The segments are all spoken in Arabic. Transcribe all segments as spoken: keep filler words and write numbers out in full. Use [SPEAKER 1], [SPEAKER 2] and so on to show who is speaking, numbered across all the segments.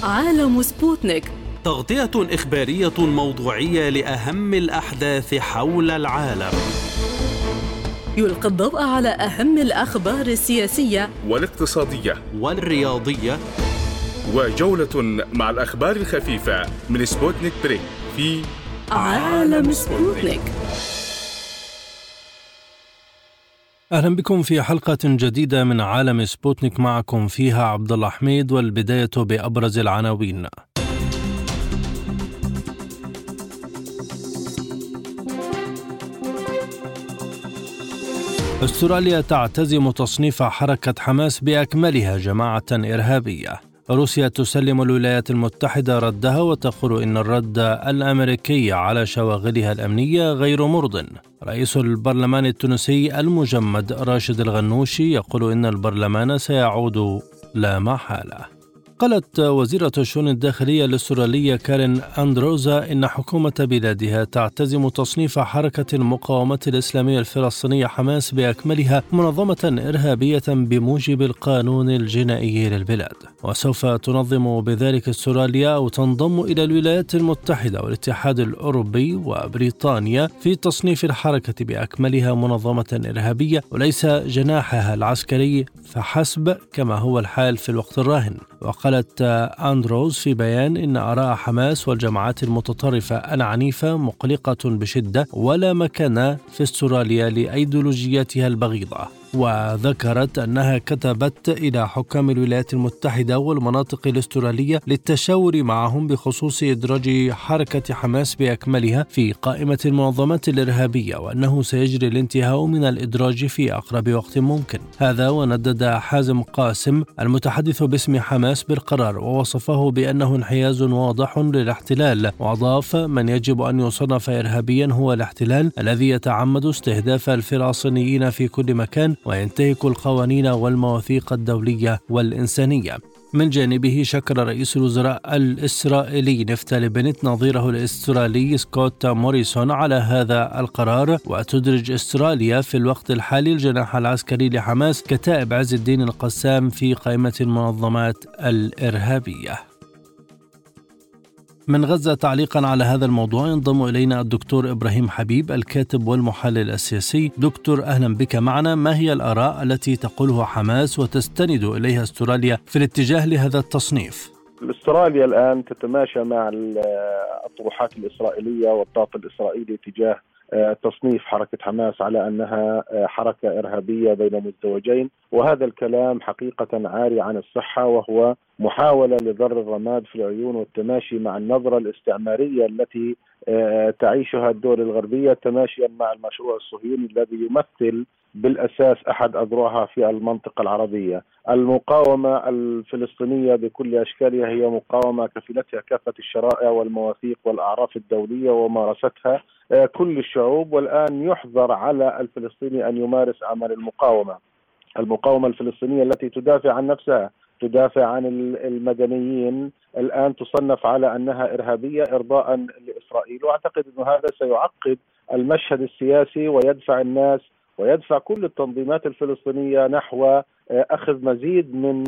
[SPEAKER 1] عالم سبوتنيك،
[SPEAKER 2] تغطية إخبارية موضوعية لأهم الأحداث حول العالم.
[SPEAKER 1] يلقي الضوء على أهم الأخبار السياسية
[SPEAKER 3] والاقتصادية
[SPEAKER 2] والرياضية،
[SPEAKER 3] وجولة مع الأخبار الخفيفة من سبوتنيك بريك في
[SPEAKER 1] عالم سبوتنيك.
[SPEAKER 4] أهلا بكم في حلقة جديدة من عالم سبوتنيك، معكم فيها عبد الله حميد. والبداية بأبرز العناوين. أستراليا تعتزم تصنيف حركة حماس بأكملها جماعة إرهابية. روسيا تسلم الولايات المتحدة ردها وتقول إن الرد الأمريكي على شواغلها الأمنية غير مرضٍ. رئيس البرلمان التونسي المجمد راشد الغنوشي يقول إن البرلمان سيعود لا محالة. قالت وزيرة الشؤون الداخلية الأسترالية كارين أندروزا إن حكومة بلادها تعتزم تصنيف حركة المقاومة الإسلامية الفلسطينية حماس بأكملها منظمة إرهابية بموجب القانون الجنائي للبلاد، وسوف تنظم بذلك أستراليا أو تنضم إلى الولايات المتحدة والاتحاد الأوروبي وبريطانيا في تصنيف الحركة بأكملها منظمة إرهابية وليس جناحها العسكري فحسب كما هو الحال في الوقت الراهن. وقالت أندروز في بيان إن آراء حماس والجماعات المتطرفة العنيفة مقلقة بشدة ولا مكان في استراليا لأيديولوجياتها البغيضة. وذكرت أنها كتبت إلى حكام الولايات المتحدة والمناطق الأسترالية للتشاور معهم بخصوص إدراج حركة حماس بأكملها في قائمة المنظمات الإرهابية، وأنه سيجري الانتهاء من الإدراج في أقرب وقت ممكن. هذا وندد حازم قاسم المتحدث باسم حماس بالقرار ووصفه بأنه انحياز واضح للاحتلال، وأضاف من يجب أن يصنف إرهابيا هو الاحتلال الذي يتعمد استهداف الفلسطينيين في كل مكان وينتهك القوانين والمواثيق الدولية والإنسانية. من جانبه شكر رئيس الوزراء الإسرائيلي نفتالي بنت نظيره الأسترالي سكوت موريسون على هذا القرار، وتدرج أستراليا في الوقت الحالي الجناح العسكري لحماس كتائب عز الدين القسام في قائمة المنظمات الإرهابية. من غزة تعليقا على هذا الموضوع ينضم إلينا الدكتور إبراهيم حبيب الكاتب والمحلل السياسي. دكتور أهلا بك معنا. ما هي الآراء التي تقولها حماس وتستند إليها أستراليا في الاتجاه لهذا التصنيف؟
[SPEAKER 5] أستراليا الآن تتماشى مع الأطروحات الإسرائيلية والضغط الإسرائيلي تجاه تصنيف حركة حماس على أنها حركة إرهابية بين مزدوجين، وهذا الكلام حقيقة عاري عن الصحة، وهو محاولة لضر الرماد في العيون والتماشي مع النظرة الاستعمارية التي تعيشها الدول الغربية تماشيا مع المشروع الصهيوني الذي يمثل بالأساس أحد أذرعها في المنطقة العربية. المقاومة الفلسطينية بكل أشكالها هي مقاومة كفلتها كافة الشرائع والمواثيق والأعراف الدولية ومارستها كل الشعوب، والآن يحظر على الفلسطيني أن يمارس أعمال المقاومة. المقاومة الفلسطينية التي تدافع عن نفسها، تدافع عن المدنيين، الآن تصنف على أنها إرهابية إرضاء لإسرائيل، وأعتقد أن هذا سيعقد المشهد السياسي ويدفع الناس ويدفع كل التنظيمات الفلسطينية نحو أخذ مزيد من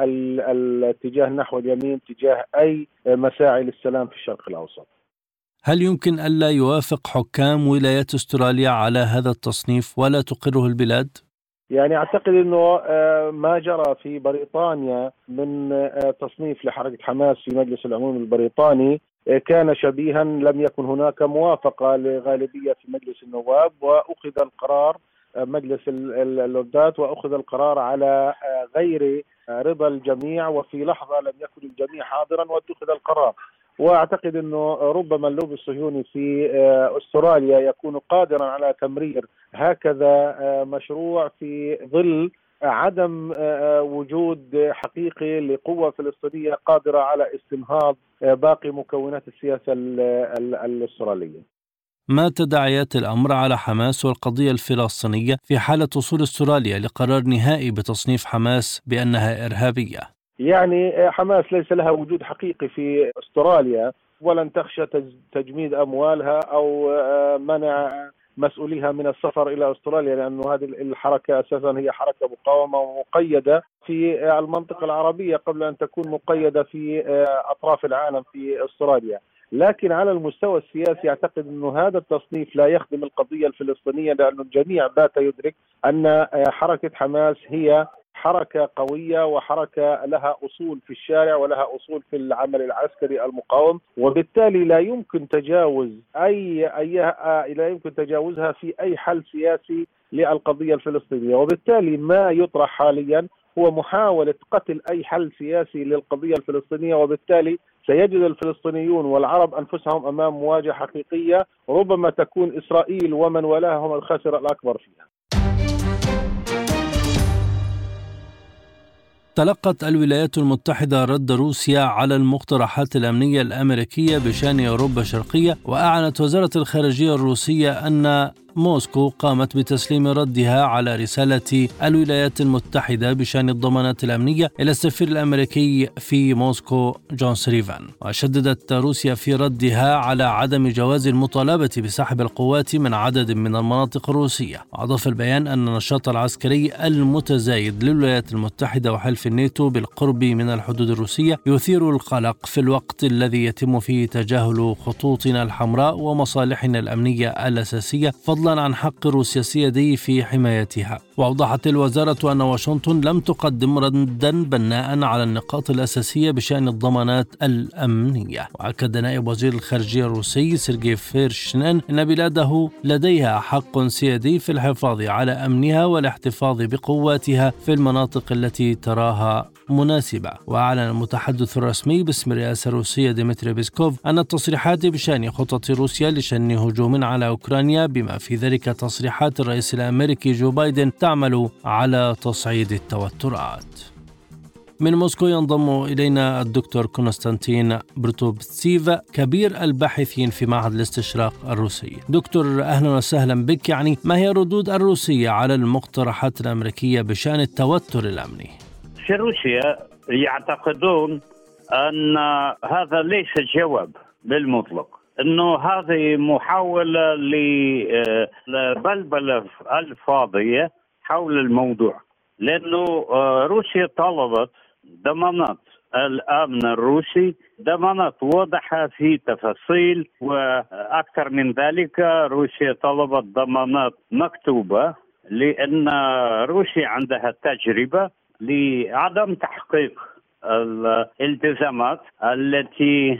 [SPEAKER 5] الاتجاه نحو اليمين تجاه أي مساعي للسلام في الشرق الأوسط.
[SPEAKER 4] هل يمكن ألا يوافق حكام ولايات أستراليا على هذا التصنيف ولا تقره البلاد؟
[SPEAKER 5] يعني أعتقد أنه ما جرى في بريطانيا من تصنيف لحركة حماس في مجلس العموم البريطاني كان شبيها، لم يكن هناك موافقة لغالبية في مجلس النواب، وأخذ القرار مجلس اللوردات وأخذ القرار على غير رضا الجميع، وفي لحظة لم يكن الجميع حاضرا واتخذ القرار. وأعتقد أنه ربما اللوبي الصهيوني في أستراليا يكون قادرا على تمرير هكذا مشروع في ظل عدم وجود حقيقي لقوة فلسطينية قادرة على استنهاض باقي مكونات السياسة الأسترالية.
[SPEAKER 4] ما تداعيات الأمر على حماس والقضية الفلسطينية في حالة وصول أستراليا لقرار نهائي بتصنيف حماس بأنها إرهابية؟
[SPEAKER 5] يعني حماس ليس لها وجود حقيقي في أستراليا، ولن تخشى تجميد أموالها أو منع مسؤوليها من السفر إلى أستراليا، لأنه هذه الحركة أساسا هي حركة مقاومة ومقيدة في المنطقة العربية قبل أن تكون مقيدة في أطراف العالم في أستراليا. لكن على المستوى السياسي أعتقد أن هذا التصنيف لا يخدم القضية الفلسطينية، لأن الجميع بات يدرك أن حركة حماس هي حركة قوية وحركة لها أصول في الشارع ولها أصول في العمل العسكري المقاوم، وبالتالي لا يمكن تجاوز أي, أي لا يمكن تجاوزها في أي حل سياسي للقضية الفلسطينية. وبالتالي ما يطرح حاليا هو محاولة قتل أي حل سياسي للقضية الفلسطينية، وبالتالي سيجد الفلسطينيون والعرب أنفسهم أمام مواجهة حقيقية ربما تكون إسرائيل ومن ولاها هم الخاسر الأكبر فيها.
[SPEAKER 4] تلقت الولايات المتحدة رد روسيا على المقترحات الأمنية الأمريكية بشأن أوروبا الشرقية، وأعلنت وزارة الخارجية الروسية أن موسكو قامت بتسليم ردها على رسالة الولايات المتحدة بشأن الضمانات الأمنية إلى السفير الأمريكي في موسكو جون سوليفان. وشددت روسيا في ردها على عدم جواز المطالبة بسحب القوات من عدد من المناطق الروسية. وأضاف البيان أن النشاط العسكري المتزايد للولايات المتحدة وحلف الناتو بالقرب من الحدود الروسية يثير القلق في الوقت الذي يتم فيه تجاهل خطوطنا الحمراء ومصالحنا الأمنية الأساسية، فضلا عن حق روسيا السيادي في حمايتها. وأوضحت الوزارة أن واشنطن لم تقدم ردا بناء على النقاط الأساسية بشأن الضمانات الأمنية. وأكد نائب وزير الخارجية الروسي سيرجي فيرشنان أن بلاده لديها حق سيادي في الحفاظ على أمنها والاحتفاظ بقواتها في المناطق التي تراها مناسبة. وأعلن المتحدث الرسمي باسم الرئاسة الروسية ديمتري بيسكوف أن التصريحات بشأن خطط روسيا لشن هجوم على أوكرانيا بما في ذلك تصريحات الرئيس الأمريكي جو بايدن تعمل على تصعيد التوترات. من موسكو ينضم إلينا الدكتور كونستانتين بروتوبتسيف كبير الباحثين في معهد الاستشراق الروسي. دكتور أهلا وسهلا بك. يعني ما هي ردود الروسية على المقترحات الأمريكية بشأن التوتر الأمني؟
[SPEAKER 6] في روسيا يعتقدون أن هذا ليس جواب بالمطلق، أنه هذه محاولة لبلبلة الفاضية حول الموضوع، لأنه روسيا طلبت ضمانات الأمن الروسي، ضمانات واضحة في تفاصيل، وأكثر من ذلك روسيا طلبت ضمانات مكتوبة، لأن روسيا عندها تجربة لعدم تحقيق الالتزامات التي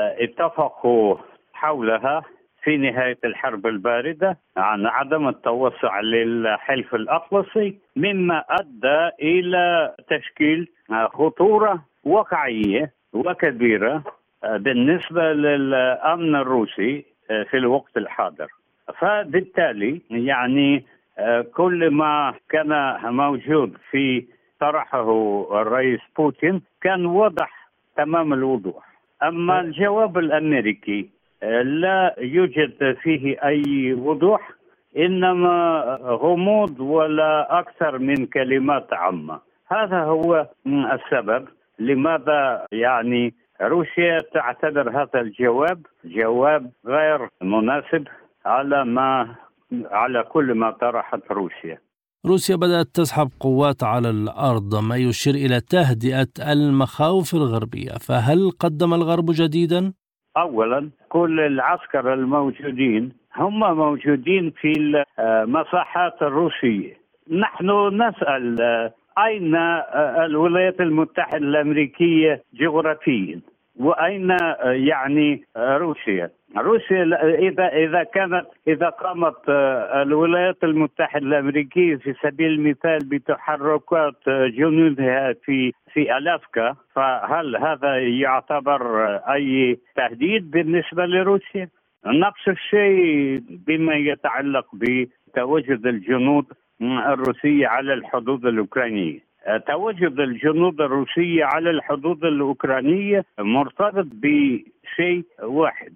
[SPEAKER 6] اتفقوا حولها في نهاية الحرب الباردة عن عدم التوسع للحلف الأطلسي، مما أدى إلى تشكيل خطورة واقعية وكبيرة بالنسبة للأمن الروسي في الوقت الحاضر. فبالتالي يعني كل ما كان موجود في طرحه الرئيس بوتين كان واضح تمام الوضوح. أما الجواب الأمريكي لا يوجد فيه أي وضوح، إنما غموض ولا أكثر من كلمات عامة. هذا هو السبب لماذا يعني روسيا تعتبر هذا الجواب جواب غير مناسب على ما على كل ما طرحت روسيا.
[SPEAKER 4] روسيا بدأت تسحب قوات على الأرض، ما يشير إلى تهدئة المخاوف الغربية، فهل قدم الغرب جديدا؟
[SPEAKER 6] أولا كل العسكر الموجودين هم موجودين في المساحات الروسية. نحن نسأل أين الولايات المتحدة الأمريكية جغرافيا، وأين يعني روسيا؟ روسيا إذا إذا كانت إذا قامت الولايات المتحدة الأمريكية في سبيل المثال بتحركات جنودها في في ألاسكا، فهل هذا يعتبر أي تهديد بالنسبة لروسيا؟ نفس الشيء بما يتعلق بتواجد الجنود الروسية على الحدود الأوكرانية. تواجد الجنود الروسية على الحدود الأوكرانية مرتبط بشيء واحد،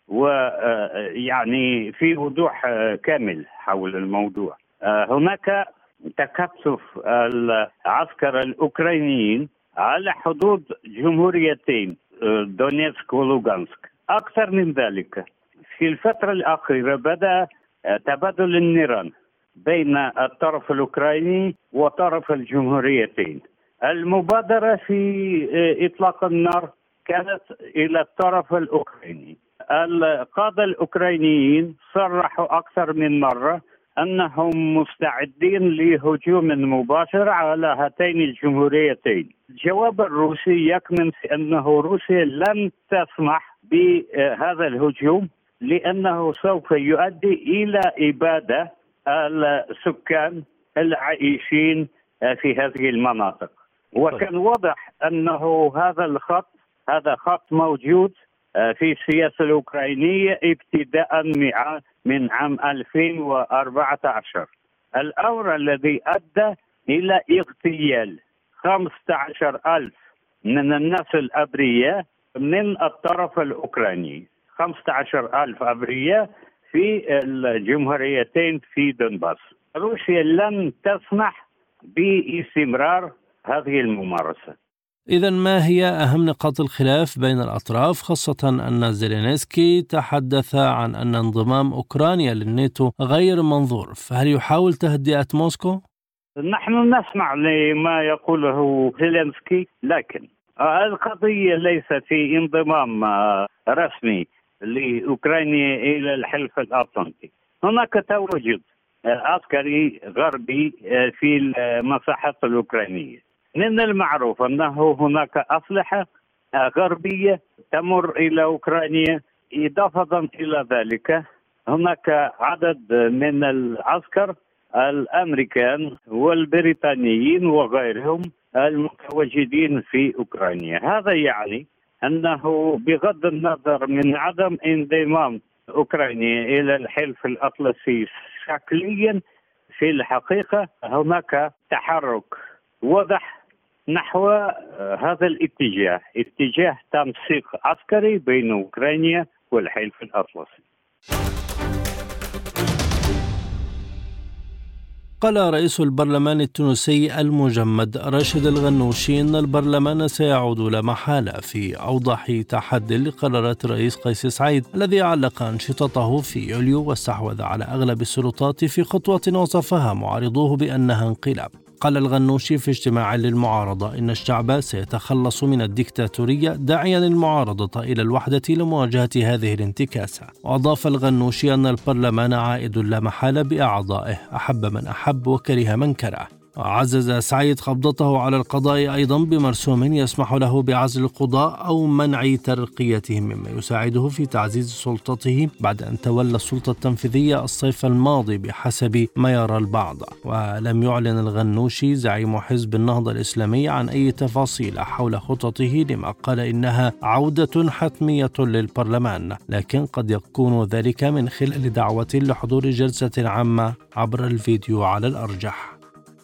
[SPEAKER 6] ويعني في وضوح كامل حول الموضوع. هناك تكثف العسكر الأوكرانيين على حدود جمهوريتين دونيتسك ولوغانسك. أكثر من ذلك، في الفترة الأخيرة بدأ تبادل النيران بين الطرف الأوكراني وطرف الجمهوريتين. المبادرة في إطلاق النار كانت إلى الطرف الأوكراني. القادة الأوكرانيين صرحوا أكثر من مرة أنهم مستعدين لهجوم مباشر على هاتين الجمهوريتين. الجواب الروسي يكمن في أنه روسيا لن تسمح بهذا الهجوم لأنه سوف يؤدي إلى إبادة السكان العائشين في هذه المناطق. وكان واضح أنه هذا الخط هذا خط موجود في السياسة الأوكرانية ابتداء من عام ألفين وأربعة عشر، الأمر الذي أدى إلى اغتيال خمسة عشر ألف من الناس الأبرياء من الطرف الأوكراني، خمسة عشر ألف أبرياء في الجمهوريتين في دونباس. روسيا لن تسمح باستمرار هذه الممارسة.
[SPEAKER 4] إذا ما هي أهم نقاط الخلاف بين الأطراف، خاصة أن زيلينسكي تحدث عن أن انضمام أوكرانيا للناتو غير منظور، فهل يحاول تهدئة موسكو؟
[SPEAKER 6] نحن نسمع لما يقوله زيلينسكي، لكن القضية ليست في انضمام رسمي لأوكرانيا إلى الحلف الأطلنطي. هناك تواجد عسكري غربي في المساحات الأوكرانية. من المعروف أنه هناك أسلحة غربية تمر إلى أوكرانيا. إضافة إلى ذلك هناك عدد من العسكر الأمريكان والبريطانيين وغيرهم المتواجدين في أوكرانيا. هذا يعني أنه بغض النظر من عدم انضمام أوكرانيا إلى الحلف الأطلسي شكليا، في الحقيقة هناك تحرك واضح نحو هذا الاتجاه، اتجاه تنسيق عسكري بين أوكرانيا والحلف الأطلسي.
[SPEAKER 4] قال رئيس البرلمان التونسي المجمد راشد الغنوشي إن البرلمان سيعود لا محالة في أوضح تحدي لقرارات الرئيس قيس سعيد الذي علق أنشطته في يوليو واستحوذ على أغلب السلطات في خطوة وصفها معارضوه بأنها انقلاب. قال الغنوشي في اجتماع للمعارضة إن الشعب سيتخلص من الدكتاتورية، داعيا المعارضة إلى الوحدة لمواجهة هذه الانتكاسة. وأضاف الغنوشي أن البرلمان عائد لا محالة بأعضائه، أحب من أحب وكره من كره. وعزز سعيد قبضته على القضاء أيضا بمرسوم يسمح له بعزل القضاء أو منع ترقيتهم، مما يساعده في تعزيز سلطته بعد أن تولى السلطة التنفيذية الصيف الماضي بحسب ما يرى البعض. ولم يعلن الغنوشي زعيم حزب النهضة الإسلامي عن أي تفاصيل حول خططه، لما قال إنها عودة حتمية للبرلمان، لكن قد يكون ذلك من خلال دعوة لحضور جلسة عامة عبر الفيديو على الأرجح.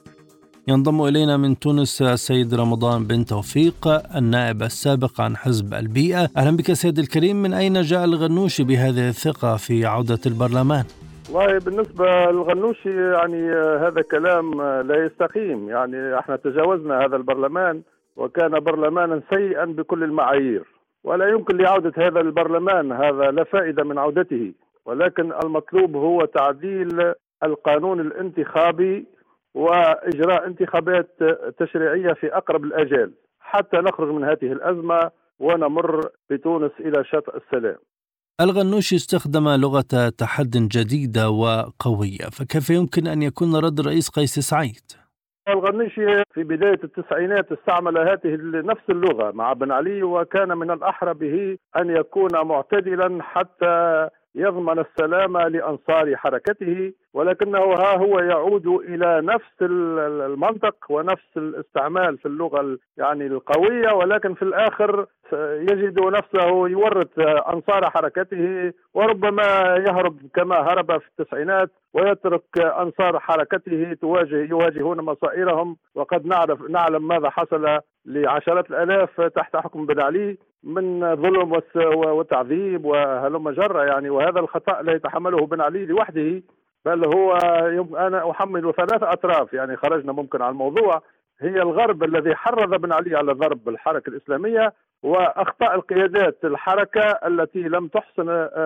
[SPEAKER 4] ينضم إلينا من تونس السيد رمضان بن توفيق النائب السابق عن حزب البيئة. أهلا بك سيد الكريم. من أين جاء الغنوشي بهذه الثقة في عودة البرلمان؟
[SPEAKER 5] والله بالنسبة للغنوشي يعني هذا كلام لا يستقيم. يعني احنا تجاوزنا هذا البرلمان وكان برلمانا سيئا بكل المعايير، ولا يمكن لعودة هذا البرلمان، هذا لا فائدة من عودته، ولكن المطلوب هو تعديل القانون الانتخابي وإجراء انتخابات تشريعية في أقرب الأجال حتى نخرج من هذه الأزمة ونمر بتونس إلى شاطئ السلام.
[SPEAKER 4] الغنوشي استخدم لغة تحد جديدة وقوية، فكيف يمكن أن يكون رد الرئيس قيس سعيد؟
[SPEAKER 5] الغنوشي في بداية التسعينات استعمل هذه نفس اللغة مع بن علي، وكان من الأحرى به أن يكون معتدلا حتى يضمن السلامة لأنصار حركته، ولكنه ها هو يعود إلى نفس المنطق ونفس الاستعمال في اللغة يعني القوية، ولكن في الآخر يجد نفسه يورط أنصار حركته، وربما يهرب كما هرب في التسعينات ويترك أنصار حركته تواجه يواجهون مصائرهم. وقد نعرف نعلم ماذا حصل لعشرات الآلاف تحت حكم بن علي من ظلم وتعذيب وهلم جرة يعني. وهذا الخطأ لا يتحمله بن علي لوحده، بل هو أنا أحمل ثلاثة أطراف. يعني خرجنا ممكن على الموضوع، هي الغرب الذي حرض بن علي على ضرب الحركة الإسلامية، وأخطاء القيادات الحركة التي لم تحسن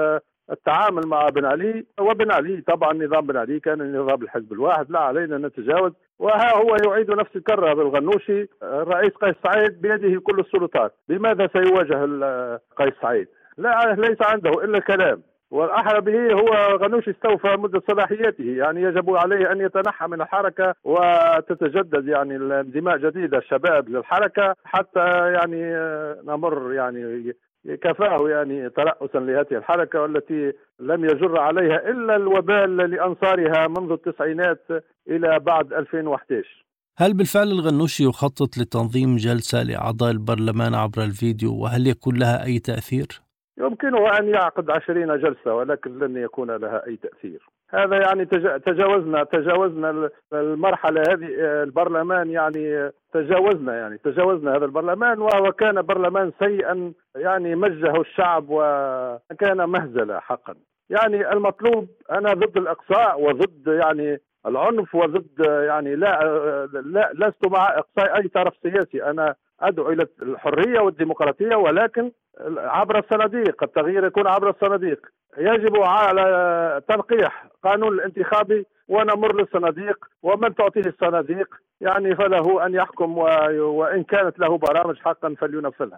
[SPEAKER 5] التعامل مع بن علي. وبن علي طبعا نظام بن علي كان نظام الحزب الواحد، لا علينا نتجاوز. وها هو يعيد نفس الكرة بالغنوشي، الرئيس قيس سعيد بيده كل السلطات، بماذا سيواجه قيس سعيد؟ لا، ليس عنده إلا كلام، والأحرى به هو غنوشي استوفى مدة صلاحيته، يعني يجب عليه أن يتنحى من الحركة وتتجدد يعني انضماء جديدة الشباب للحركة حتى يعني نمر يعني كفاه يعني ترأسا لهذه الحركة والتي لم يجر عليها إلا الوبال لأنصارها منذ التسعينات إلى بعد ألفين وأحد عشر.
[SPEAKER 4] هل بالفعل الغنوشي يخطط لتنظيم جلسة لأعضاء البرلمان عبر الفيديو، وهل يكون لها أي تأثير؟
[SPEAKER 5] يمكنه أن يعقد عشرين جلسة ولكن لن يكون لها أي تأثير. هذا يعني تجاوزنا تجاوزنا المرحلة هذه. البرلمان يعني تجاوزنا يعني تجاوزنا هذا البرلمان، وهو كان برلمان سيئا يعني مجه الشعب وكان مهزلة حقا. يعني المطلوب، أنا ضد الإقصاء وضد يعني العنف وضد يعني لا, لا لست مع إقصاء أي طرف سياسي. أنا أدعو إلى الحرية والديمقراطية ولكن عبر الصناديق. التغيير يكون عبر الصناديق. يجب على تنقيح قانون الانتخابي ونمر للصناديق، ومن تعطيه الصناديق يعني فله أن يحكم، وإن كانت له برامج حقا فلينفذها.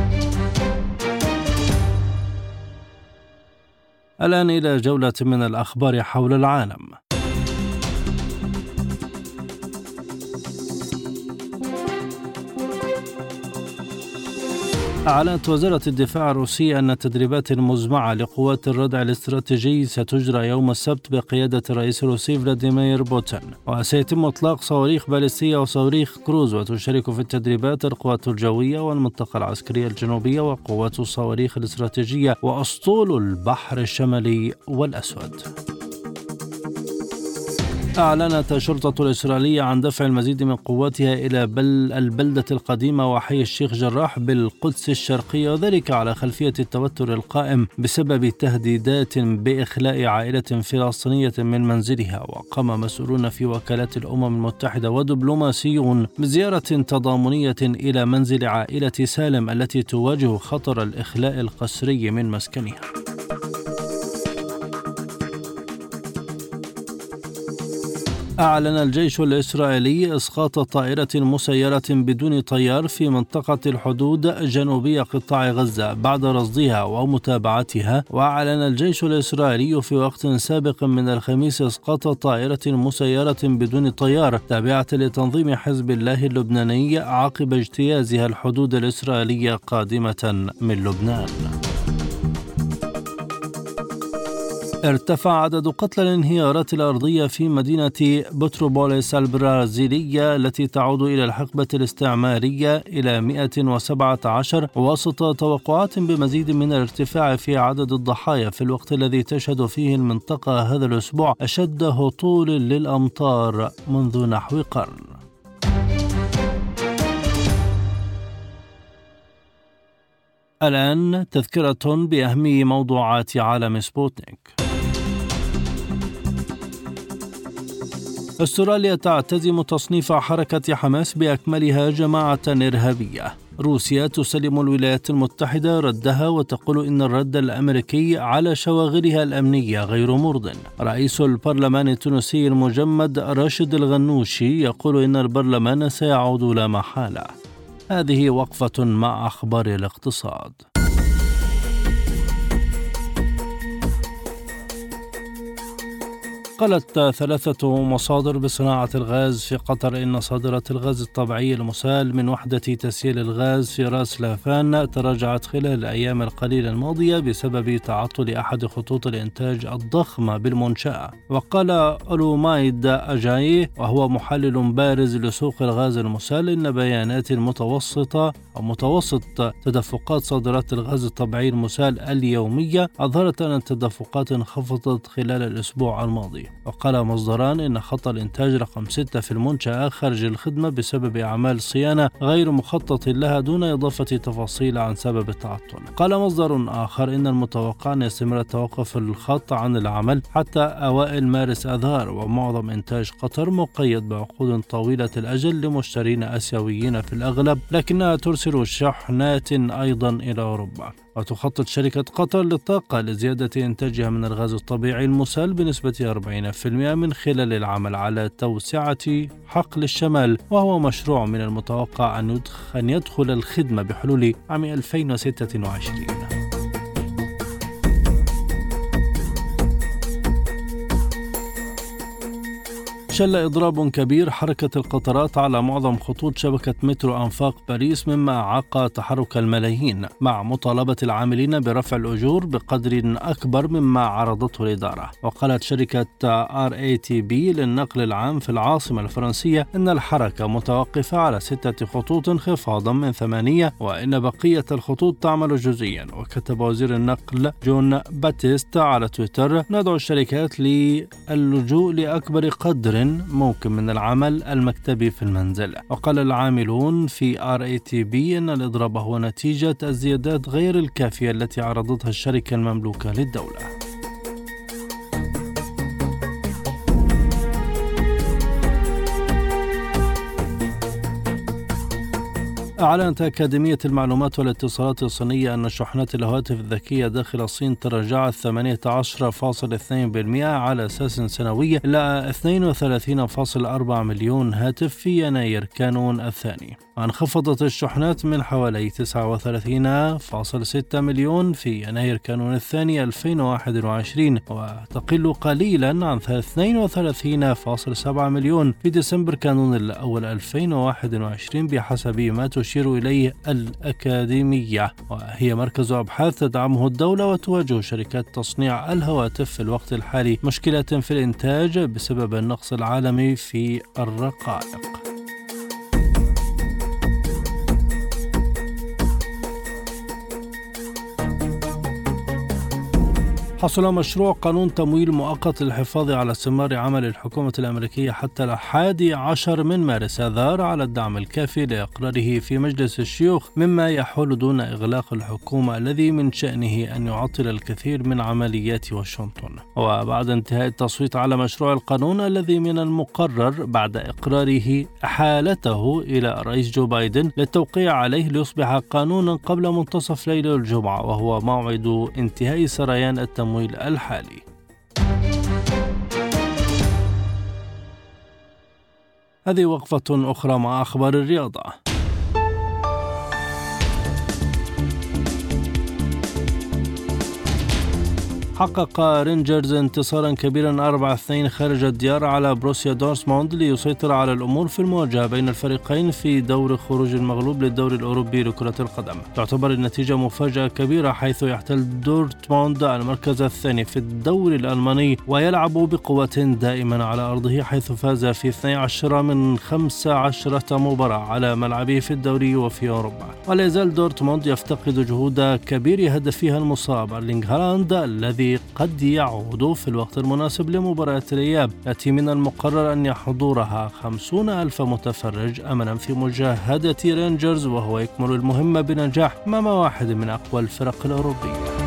[SPEAKER 4] الآن إلى جولة من الأخبار حول العالم. أعلنت وزارة الدفاع الروسية أن التدريبات المزمعة لقوات الردع الاستراتيجي ستجرى يوم السبت بقيادة الرئيس الروسي فلاديمير بوتين، وسيتم إطلاق صواريخ باليستية وصواريخ كروز، وتشارك في التدريبات القوات الجوية والمنطقة العسكرية الجنوبية وقوات الصواريخ الاستراتيجية وأسطول البحر الشمالي والأسود. أعلنت الشرطة الإسرائيلية عن دفع المزيد من قواتها إلى بل البلدة القديمة وحي الشيخ جراح بالقدس الشرقية، وذلك على خلفية التوتر القائم بسبب تهديدات بإخلاء عائلة فلسطينية من منزلها. وقام مسؤولون في وكالات الأمم المتحدة ودبلوماسيون بزيارة تضامنية إلى منزل عائلة سالم التي تواجه خطر الإخلاء القسري من مسكنها. أعلن الجيش الإسرائيلي إسقاط طائرة مسيرة بدون طيار في منطقة الحدود جنوبي قطاع غزة بعد رصدها ومتابعتها. وأعلن الجيش الإسرائيلي في وقت سابق من الخميس إسقاط طائرة مسيرة بدون طيار تابعة لتنظيم حزب الله اللبناني عقب اجتيازها الحدود الإسرائيلية قادمة من لبنان. ارتفع عدد قتلى الانهيارات الأرضية في مدينة بتروبوليس البرازيلية التي تعود إلى الحقبة الاستعمارية إلى مئة وسبعة عشر، وسط توقعات بمزيد من الارتفاع في عدد الضحايا في الوقت الذي تشهد فيه المنطقة هذا الأسبوع أشد هطول للأمطار منذ نحو قرن. الآن تذكرة بأهم موضوعات عالم سبوتنيك. أستراليا تعتزم تصنيف حركة حماس بأكملها جماعة إرهابية. روسيا تسلم الولايات المتحدة ردها وتقول إن الرد الأمريكي على شواغلها الأمنية غير مرضٍ. رئيس البرلمان التونسي المجمد راشد الغنوشي يقول إن البرلمان سيعود لا محالة. هذه وقفة مع أخبار الاقتصاد. قالت ثلاثة مصادر بصناعة الغاز في قطر إن صادرات الغاز الطبيعي المسال من وحدة تسييل الغاز في راس لافان تراجعت خلال الأيام القليلة الماضية بسبب تعطل أحد خطوط الإنتاج الضخمة بالمنشأة. وقال أولومايد أجاي وهو محلل بارز لسوق الغاز المسال إن بيانات المتوسطة أو متوسط تدفقات صادرات الغاز الطبيعي المسال اليومية أظهرت أن التدفقات انخفضت خلال الأسبوع الماضي. وقال مصدران إن خط الإنتاج رقم ستة في المنشأة خارج الخدمة بسبب أعمال صيانة غير مخطط لها دون إضافة تفاصيل عن سبب التعطل. قال مصدر آخر إن المتوقع أن يستمر توقف الخط عن العمل حتى أوائل مارس آذار، ومعظم إنتاج قطر مقيد بعقود طويلة الأجل لمشترين آسيويين في الأغلب، لكنها ترسل شحنات أيضا إلى أوروبا. وتخطط شركة قطر للطاقة لزيادة إنتاجها من الغاز الطبيعي المسال بنسبة أربعين بالمئة من خلال العمل على توسعة حقل الشمال، وهو مشروع من المتوقع أن يدخل الخدمة بحلول عام ألفين وستة وعشرين. شل إضراب كبير حركة القطارات على معظم خطوط شبكة مترو أنفاق باريس، مما أعاق تحرك الملايين، مع مطالبة العاملين برفع الأجور بقدر أكبر مما عرضته الإدارة. وقالت شركة آر إيه تي بي للنقل العام في العاصمة الفرنسية إن الحركة متوقفة على ستة خطوط انخفاضا من ثمانية، وإن بقية الخطوط تعمل جزئيا. وكتب وزير النقل جون باتيست على تويتر: ندعو الشركات للجوء لأكبر قدر ممكن من العمل المكتبي في المنزل. وقال العاملون في آر إيه تي بي إن الإضراب هو نتيجة الزيادات غير الكافية التي عرضتها الشركة المملوكة للدولة. أعلنت أكاديمية المعلومات والاتصالات الصينية أن شحنات الهواتف الذكية داخل الصين تراجعت ثمانية عشر فاصلة اثنين بالمئة على أساس سنوي إلى اثنين وثلاثين فاصلة أربعة مليون هاتف في يناير كانون الثاني، وانخفضت الشحنات من حوالي تسعة وثلاثين فاصلة ستة مليون في يناير كانون الثاني ألفين وواحد وعشرين، وتقل قليلا عن اثنين وثلاثين فاصلة سبعة مليون في ديسمبر كانون الأول ألفين وواحد وعشرين بحسب ما تشير إليه الأكاديمية، وهي مركز أبحاث تدعمه الدولة. وتواجه شركات تصنيع الهواتف في الوقت الحالي مشكلة في الإنتاج بسبب النقص العالمي في الرقائق. حصل مشروع قانون تمويل مؤقت للحفاظ على استمرار عمل الحكومة الأمريكية حتى الحادي عشر من مارس آذار على الدعم الكافي لإقراره في مجلس الشيوخ، مما يحول دون إغلاق الحكومة الذي من شأنه أن يعطل الكثير من عمليات واشنطن. وبعد انتهاء التصويت على مشروع القانون الذي من المقرر بعد إقراره حالته إلى رئيس جو بايدن للتوقيع عليه ليصبح قانونا قبل منتصف ليلة الجمعة، وهو موعد انتهاء سريان التمويل الحالي. هذه وقفة أخرى مع أخبار الرياضة. حقق رينجرز انتصارا كبيرا أربعة اثنين خارج الديار على بروسيا دورتموند ليسيطر على الأمور في المواجهة بين الفريقين في دور خروج المغلوب للدوري الأوروبي لكرة القدم. تعتبر النتيجة مفاجأة كبيرة حيث يحتل دورتموند المركز الثاني في الدوري الألماني ويلعب بقوة دائما على أرضه، حيث فاز في اثنتي عشرة من خمسة عشرة مباراة على ملعبه في الدوري وفي أوروبا. ولا يزال دورتموند يفتقد جهود كبير هدفها المصاب أرلينغ هالاند الذي قد يعود في الوقت المناسب لمباراة الإياب التي من المقرر أن يحضرها خمسون ألف متفرج أملا في مجاهدة رينجرز، وهو يكمل المهمة بنجاح أمام واحد من أقوى الفرق الأوروبية.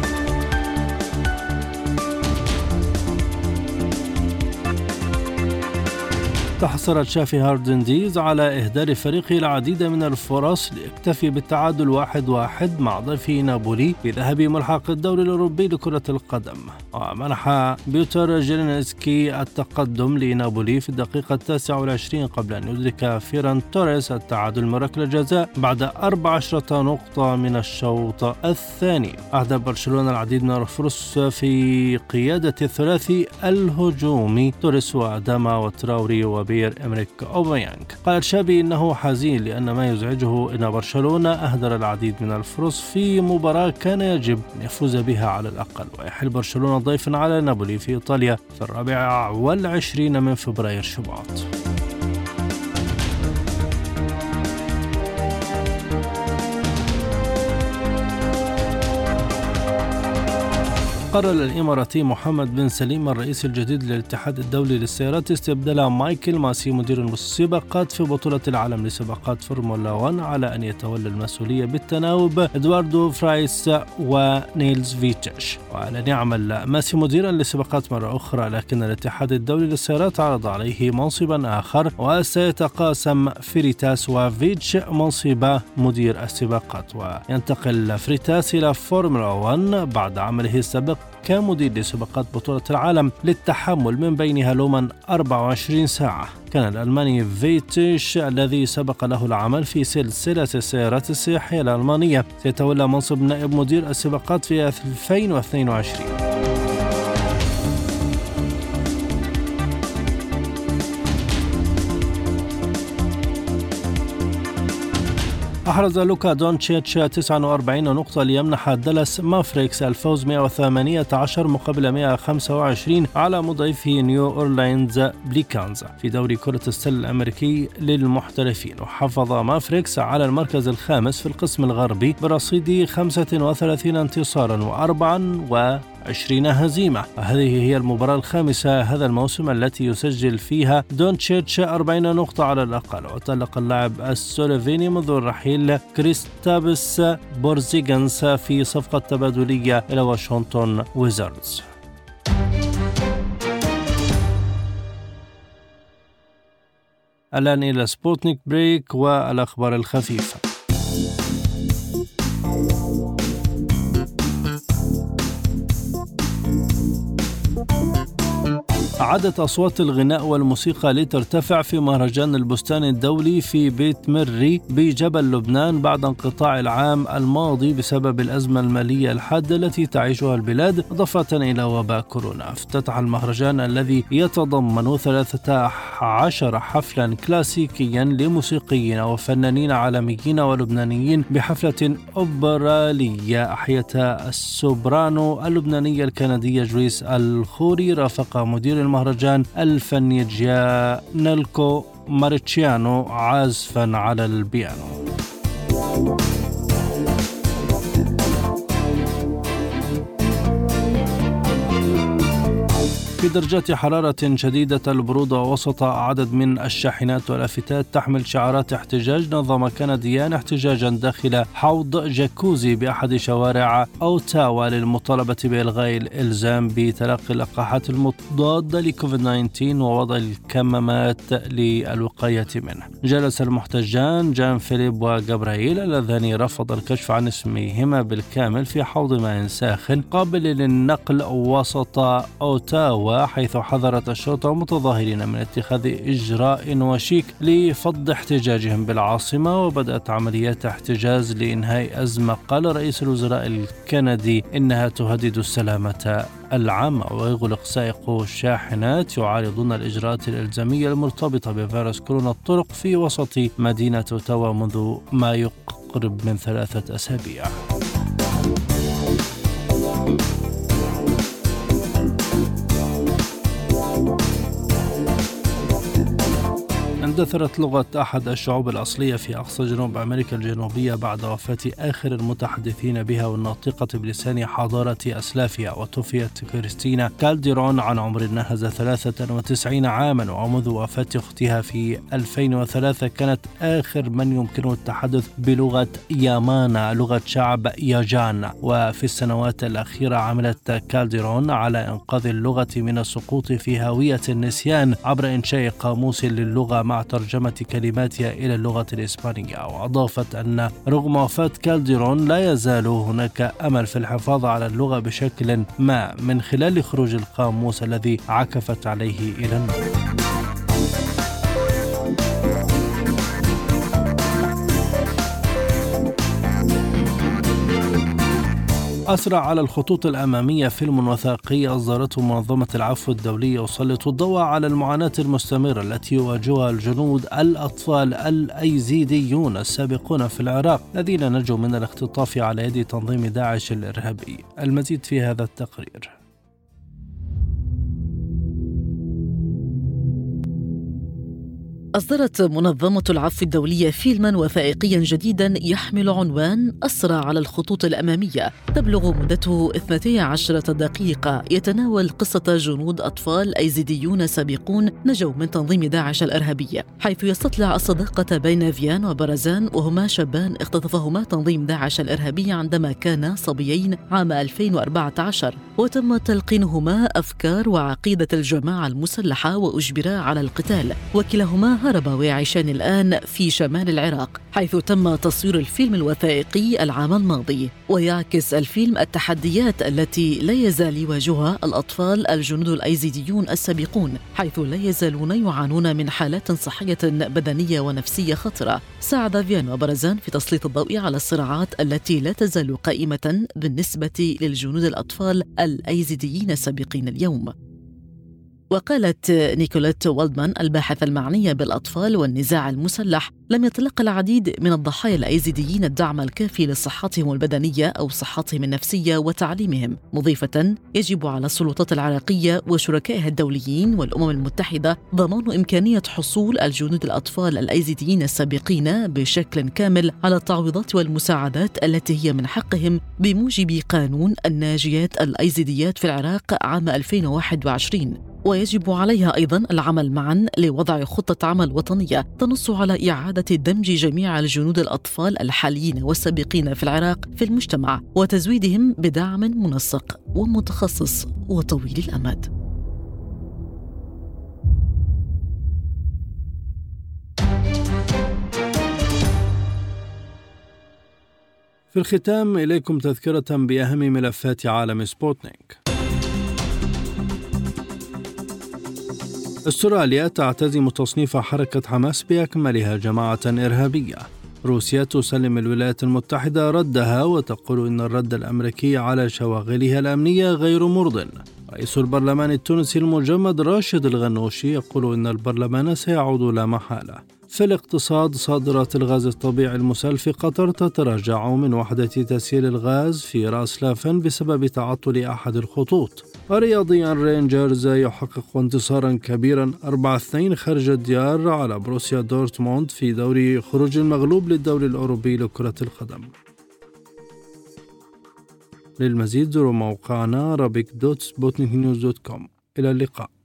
[SPEAKER 4] تحصلت شافي هاردنديز على إهدار فريقه العديد من الفرص ليكتفي بالتعادل واحد واحد مع ضيفه نابولي في ذهاب ملحق الدوري الأوروبي لكرة القدم، ومنح بيوتر جيلينسكي التقدم لنابولي في الدقيقة التاسعة والعشرين قبل أن يدرك فيران توريس التعادل من ركلة جزاء بعد أربع عشرة نقطة من الشوط الثاني. أهدى برشلونة العديد من الفرص في قيادة الثلاثي الهجومي توريس وأداما وتراوري وبير إمريك أوباميانغ. قال تشافي إنه حزين لأن ما يزعجه إن برشلونة أهدر العديد من الفرص في مباراة كان يجب أن يفوز بها على الأقل، ويحل برشلونة ضيفا على نابولي في إيطاليا في الرابع والعشرين من فبراير شباط. قرر الإماراتي محمد بن سليم الرئيس الجديد للاتحاد الدولي للسيارات استبدال مايكل ماسي مدير السباقات في بطولة العالم لسباقات فورمولا واحد على أن يتولى المسؤولية بالتناوب إدواردو فرايس ونيلز فيتش. وأن يعمل ماسي مديرا للسباقات مرة أخرى، لكن الاتحاد الدولي للسيارات عرض عليه منصبا آخر وسيتقاسم فريتاس وفيتش منصب مدير السباقات، وينتقل فريتاس إلى فورمولا واحد بعد عمله السابق كمدير لسباقات بطولة العالم للتحمل من بينها لوما أربع وعشرين ساعة. كان الألماني فيتش الذي سبق له العمل في سلسلة السيارات السياحية الألمانية سيتولى منصب نائب مدير السباقات في ألفين واثنين وعشرين. أحرز لوكا دونتشيتش تسعة وأربعين نقطة ليمنح دالاس مافريكس الفوز مئة وثمانية عشر مقابل مئة وخمسة وعشرين على مضيفه نيو أورلاينز بليكانز في دوري كرة السلة الأمريكي للمحترفين. وحافظ مافريكس على المركز الخامس في القسم الغربي برصيد خمسة وثلاثين انتصارا وأربعا وعشرين هزيمة. هذه هي المباراة الخامسة هذا الموسم التي يسجل فيها دونتشيتش أربعين نقطة على الأقل. وتألق اللاعب السلوفيني منذ الرحيل كريستابس بورزيغانس في صفقة تبادلية إلى واشنطن ويزاردز. الآن إلى سبوتنيك بريك والأخبار الخفيفة. عادت أصوات الغناء والموسيقى لترتفع في مهرجان البستان الدولي في بيت مري بجبل لبنان بعد انقطاع العام الماضي بسبب الأزمة المالية الحادة التي تعيشها البلاد إضافة إلى وباء كورونا. افتتح المهرجان الذي يتضمن ثلاثة عشر حفلا كلاسيكيا لموسيقيين وفنانين عالميين ولبنانيين بحفلة أوبرالية أحيتها السوبرانو اللبنانية الكندية جريس الخوري رافق مدير المهرجان الفني جيانيلكو ماريتشيانو عازفا على البيانو. في درجات حرارة شديدة البرودة وسط عدد من الشاحنات واللافتات تحمل شعارات احتجاج، نظم كنديان احتجاجا داخل حوض جاكوزي بأحد شوارع أوتاوا للمطالبة بإلغاء الإلزام بتلقي اللقاحات المضادة لكوفيد تسعة عشر ووضع الكمامات للوقاية منه. جلس المحتجان جان فيليب وجابراييل اللذان رفض الكشف عن اسمهما بالكامل في حوض ماء ساخن قابل للنقل وسط أوتاوا، حيث حذرت الشرطة متظاهرين من اتخاذ إجراء وشيك لفض احتجاجهم بالعاصمة. وبدأت عمليات احتجاز لإنهاء أزمة قال رئيس الوزراء الكندي إنها تهدد السلامة العامة. ويغلق سائقو الشاحنات يعارضون الإجراءات الإلزامية المرتبطة بفيروس كورونا الطرق في وسط مدينة أوتاوا منذ ما يقرب من ثلاثة أسابيع. اندثرت لغة أحد الشعوب الأصلية في أقصى جنوب أمريكا الجنوبية بعد وفاة آخر المتحدثين بها والناطقة بلسان حضارة أسلافها. وتوفيت كريستينا كالديرون عن عمر ناهز ثلاثة وتسعين عاما، ومنذ وفاة أختها في ألفين وثلاثة كانت آخر من يمكنه التحدث بلغة يامانا لغة شعب ياجان. وفي السنوات الأخيرة عملت كالديرون على إنقاذ اللغة من السقوط في هاوية النسيان عبر إنشاء قاموس للغة مع ترجمة كلماتها إلى اللغة الإسبانية. وأضافت أن رغم وفاة كالديرون لا يزال هناك أمل في الحفاظ على اللغة بشكل ما من خلال خروج القاموس الذي عكفت عليه إلى النور. أسرع على الخطوط الأمامية فيلم وثائقي أصدرته منظمة العفو الدولية يسلط الضوء على المعاناة المستمرة التي يواجهها الجنود الأطفال الأيزيديون السابقون في العراق الذين نجوا من الاختطاف على يد تنظيم داعش الإرهابي. المزيد في هذا التقرير.
[SPEAKER 1] أصدرت منظمة العفو الدولية فيلما وثائقيا جديدا يحمل عنوان أسرى على الخطوط الأمامية، تبلغ مدته اثنتي عشرة دقيقة، يتناول قصة جنود أطفال أيزيديون سابقون نجوا من تنظيم داعش الإرهابي، حيث يستطلع الصداقة بين فيان وبرزان، وهما شابان اختطفهما تنظيم داعش الإرهابي عندما كانا صبيين عام ألفين وأربعة عشر، وتم تلقينهما أفكار وعقيدة الجماعة المسلحة وأجبرا على القتال، وكلاهما هرب ويعيشان الآن في شمال العراق، حيث تم تصوير الفيلم الوثائقي العام الماضي. ويعكس الفيلم التحديات التي لا يزال يواجهها الأطفال الجنود الأيزيديون السابقون، حيث لا يزالون يعانون من حالات صحية بدنية ونفسية خطرة. ساعد فيان وبرزان في تسليط الضوء على الصراعات التي لا تزال قائمة بالنسبة للجنود الأطفال الأيزيديين السابقين اليوم. وقالت نيكوليت والدمان الباحثة المعنية بالأطفال والنزاع المسلح: لم يتلقى العديد من الضحايا الأيزيديين الدعم الكافي لصحتهم البدنية أو صحتهم النفسية وتعليمهم، مضيفة: يجب على السلطات العراقية وشركائها الدوليين والأمم المتحدة ضمان إمكانية حصول الجنود الأطفال الأيزيديين السابقين بشكل كامل على التعويضات والمساعدات التي هي من حقهم بموجب قانون الناجيات الأيزيديات في العراق عام ألفين وواحد وعشرين. ويجب عليها أيضا العمل معا لوضع خطة عمل وطنية تنص على إعادة دمج جميع الجنود الأطفال الحاليين والسابقين في العراق في المجتمع، وتزويدهم بدعم منسق ومتخصص وطويل الأمد.
[SPEAKER 4] في الختام إليكم تذكرة بأهم ملفات عالم سبوتنيك. استراليا تعتزم تصنيف حركة حماس بأكملها جماعة إرهابية. روسيا تسلم الولايات المتحدة ردها وتقول إن الرد الأمريكي على شواغلها الأمنية غير مرضٍ. رئيس البرلمان التونسي المجمد راشد الغنوشي يقول إن البرلمان سيعود لا محالة. في الاقتصاد، صادرات الغاز الطبيعي المسال في قطر تتراجع من وحدة تسييل الغاز في رأس لافن بسبب تعطل أحد الخطوط. ورياضيا، رينجرز يحقق انتصارا كبيرا أربعة اثنين خارج الديار على بروسيا دورتموند في دوري خروج المغلوب للدوري الأوروبي لكرة القدم. للمزيد زوروا موقعنا رابيك دوت سبوتنيك نيوز دوت كوم. إلى اللقاء.